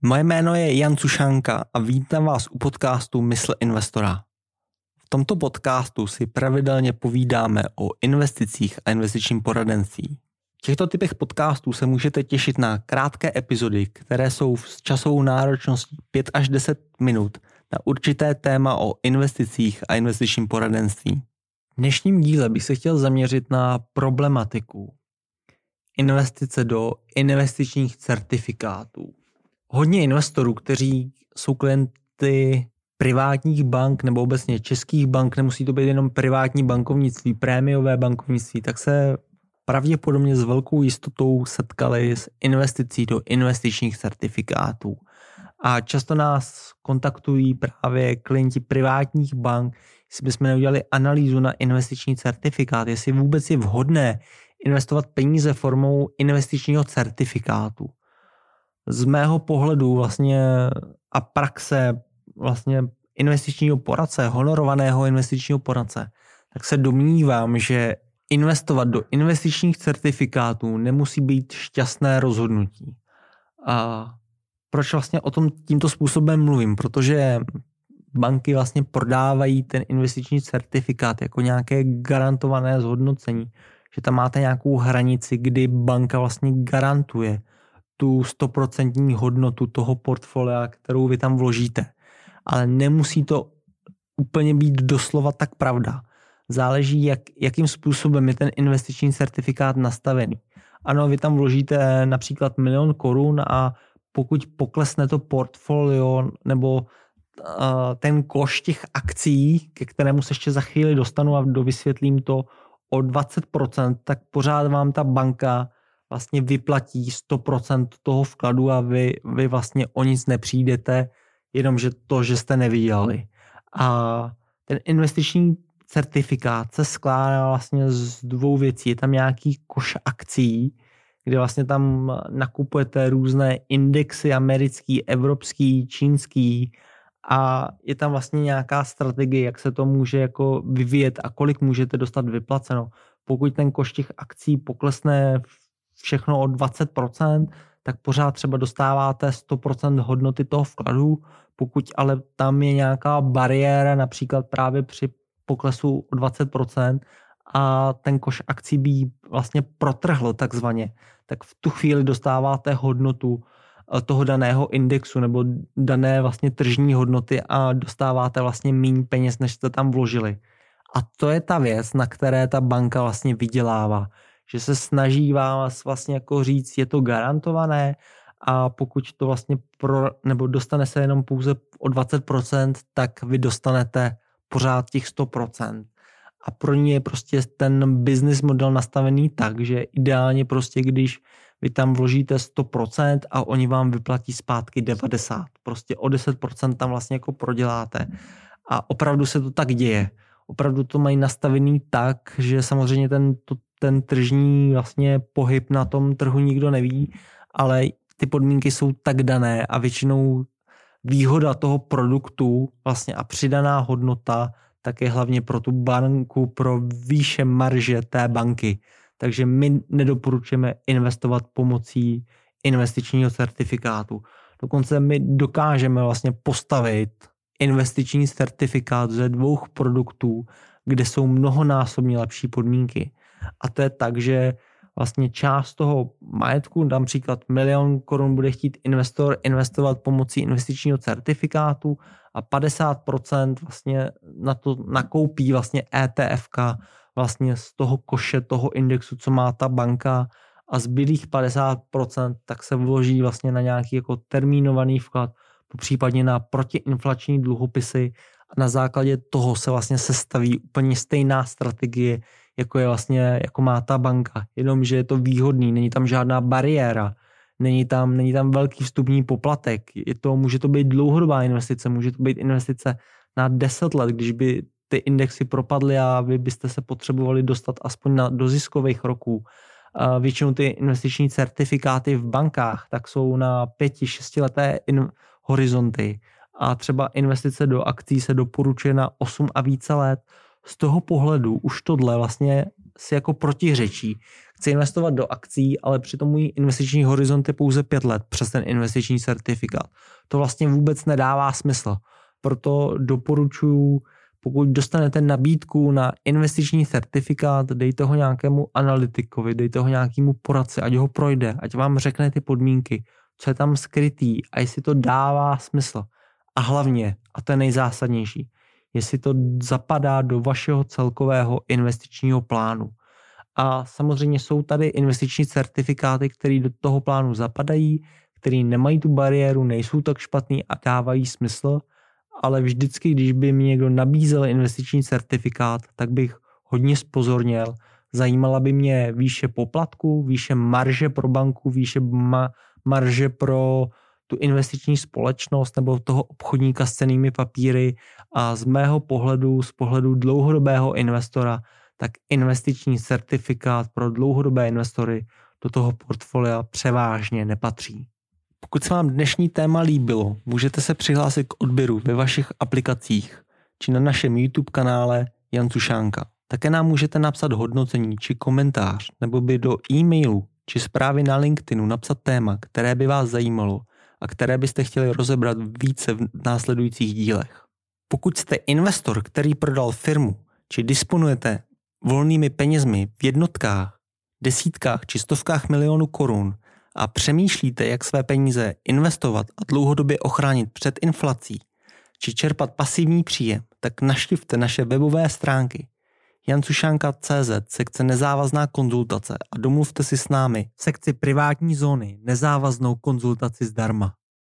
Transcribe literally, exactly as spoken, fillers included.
Moje jméno je Jan Cušanka a vítám vás u podcastu Mysl investora. V tomto podcastu si pravidelně povídáme o investicích a investičním poradenství. V těchto typech podcastů se můžete těšit na krátké epizody, které jsou s časovou náročností pět až deset minut na určité téma o investicích a investičním poradenství. V dnešním díle bych se chtěl zaměřit na problematiku investice do investičních certifikátů. Hodně investorů, kteří jsou klienty privátních bank nebo obecně českých bank, nemusí to být jenom privátní bankovnictví, prémiové bankovnictví, tak se pravděpodobně s velkou jistotou setkali s investicí do investičních certifikátů. A často nás kontaktují právě klienti privátních bank, jestli bychom neudělali analýzu na investiční certifikát, jestli vůbec je vhodné investovat peníze formou investičního certifikátu. Z mého pohledu vlastně a praxe vlastně investičního poradce, honorovaného investičního poradce, tak se domnívám, že investovat do investičních certifikátů nemusí být šťastné rozhodnutí. A proč vlastně o tom tímto způsobem mluvím? Protože banky vlastně prodávají ten investiční certifikát jako nějaké garantované zhodnocení, že tam máte nějakou hranici, kdy banka vlastně garantuje tu stoprocentní hodnotu toho portfolia, kterou vy tam vložíte. Ale nemusí to úplně být doslova tak pravda. Záleží, jak, jakým způsobem je ten investiční certifikát nastavený. Ano, vy tam vložíte například milion korun a pokud poklesne to portfolio nebo uh, ten koš těch akcí, ke kterému se ještě za chvíli dostanu a dovysvětlím to o dvacet procent, tak pořád vám ta banka vlastně vyplatí sto procent toho vkladu a vy, vy vlastně o nic nepřijdete, jenomže to, že jste nevydělali. A ten investiční certifikát se skládá vlastně z dvou věcí. Je tam nějaký koš akcí, kde vlastně tam nakupujete různé indexy americký, evropský, čínský a je tam vlastně nějaká strategie, jak se to může jako vyvíjet a kolik můžete dostat vyplaceno. Pokud ten koš těch akcí poklesne všechno o dvacet procent, tak pořád třeba dostáváte sto procent hodnoty toho vkladu. Pokud ale tam je nějaká bariéra, například právě při poklesu o dvacet procent a ten koš akcí by vlastně protrhl takzvaně, tak v tu chvíli dostáváte hodnotu toho daného indexu nebo dané vlastně tržní hodnoty a dostáváte vlastně méně peněz, než jste tam vložili. A to je ta věc, na které ta banka vlastně vydělává. Že se snaží vás vlastně jako říct, je to garantované a pokud to vlastně pro, nebo dostane se jenom pouze o dvacet procent, tak vy dostanete pořád těch sto procent. A pro ně je prostě ten business model nastavený tak, že ideálně prostě, když vy tam vložíte sto procent a oni vám vyplatí zpátky devadesát procent. Prostě o deset procent tam vlastně jako proděláte. A opravdu se to tak děje. Opravdu to mají nastavený tak, že samozřejmě ten, to, ten tržní vlastně pohyb na tom trhu nikdo neví, ale ty podmínky jsou tak dané a většinou výhoda toho produktu vlastně a přidaná hodnota tak je hlavně pro tu banku, pro výše marže té banky. Takže my nedoporučujeme investovat pomocí investičního certifikátu. Dokonce my dokážeme vlastně postavit investiční certifikát ze dvou produktů, kde jsou mnohonásobně lepší podmínky. A to je tak, že vlastně část toho majetku, například milion korun bude chtít investor investovat pomocí investičního certifikátu a padesát procent vlastně na to nakoupí vlastně E T F ka vlastně z toho koše, toho indexu, co má ta banka a zbylých padesát procent tak se vloží vlastně na nějaký jako termínovaný vklad, případně na protiinflační dluhopisy a na základě toho se vlastně sestaví úplně stejná strategie, jako je vlastně, jako má ta banka. Jenomže je to výhodný, není tam žádná bariéra, není tam, není tam velký vstupní poplatek. Je to, může to být dlouhodobá investice, může to být investice na deset let, když by ty indexy propadly a vy byste se potřebovali dostat aspoň na, do ziskových roků. A většinou ty investiční certifikáty v bankách tak jsou na pěti, šestileté in, horizonty a třeba investice do akcí se doporučuje na osm a více let. Z toho pohledu už tohle vlastně si jako protiřečí. chci investovat do akcí, ale přitom můj investiční horizont je pouze pět let přes ten investiční certifikát. To vlastně vůbec nedává smysl. Proto doporučuji, pokud dostanete nabídku na investiční certifikát, dejte ho nějakému analytikovi, dejte ho nějakému poradci, ať ho projde, ať vám řekne ty podmínky, co je tam skrytý a jestli to dává smysl. A hlavně, a to je nejzásadnější, jestli to zapadá do vašeho celkového investičního plánu. A samozřejmě jsou tady investiční certifikáty, které do toho plánu zapadají, které nemají tu bariéru, nejsou tak špatný a dávají smysl, ale vždycky, když by mi někdo nabízel investiční certifikát, tak bych hodně zpozorněl. Zajímala by mě výše poplatku, výše marže pro banku, výše ma- marže pro tu investiční společnost nebo toho obchodníka s cennými papíry a z mého pohledu, z pohledu dlouhodobého investora, tak investiční certifikát pro dlouhodobé investory do toho portfolia převážně nepatří. Pokud se vám dnešní téma líbilo, můžete se přihlásit k odběru ve vašich aplikacích či na našem YouTube kanále Jan Sušánka. Také nám můžete napsat hodnocení či komentář nebo by do e-mailu či zprávy na LinkedInu napsat téma, které by vás zajímalo a které byste chtěli rozebrat více v následujících dílech. Pokud jste investor, který prodal firmu, či disponujete volnými penězmi v jednotkách, desítkách či stovkách milionů korun a přemýšlíte, jak své peníze investovat a dlouhodobě ochránit před inflací, či čerpat pasivní příjem, tak navštivte naše webové stránky jan sušanka tečka cé zet, sekce nezávazná konzultace a domluvte si s námi v sekci privátní zóny nezávaznou konzultaci zdarma.